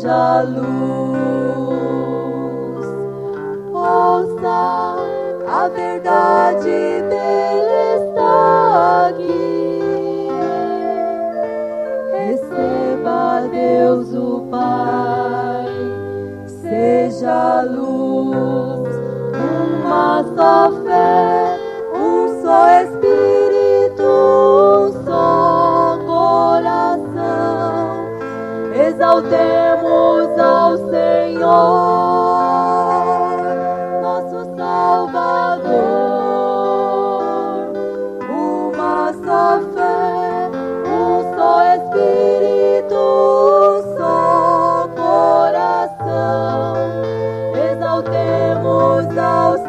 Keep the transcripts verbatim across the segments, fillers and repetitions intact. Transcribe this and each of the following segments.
seja luz. Ouça, a verdade dele está aqui. Receba Deus o Pai, seja luz, uma só fé, um só Espírito, um só coração. Exaltemos ao Senhor, nosso Salvador. Uma só fé, um só Espírito, um só coração. Exaltemos ao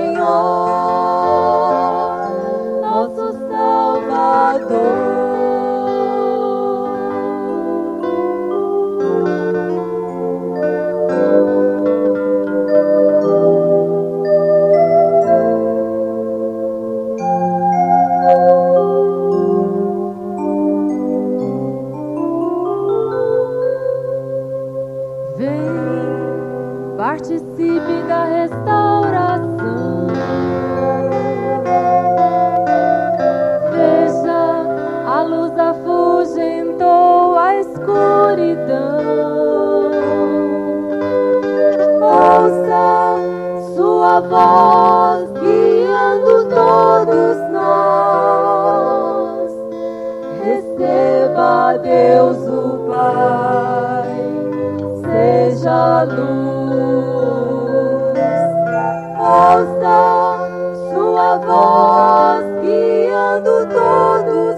Senhor, nosso Salvador. Participe da restauração. Veja, a luz afugentou a escuridão. Ouça sua voz guiando todos nós. Receba Deus o Pai, seja luz. Ouça sua voz guiando todos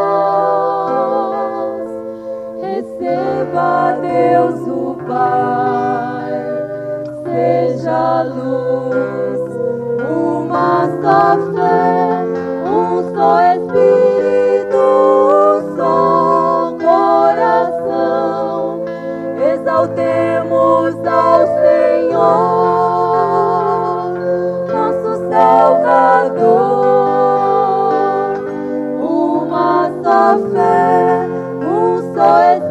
nós. Receba Deus o Pai, seja luz, uma só fé, um só Espírito, um só coração. Exaltemos ao Senhor, nosso Salvador. Uma só fé, um só Espírito,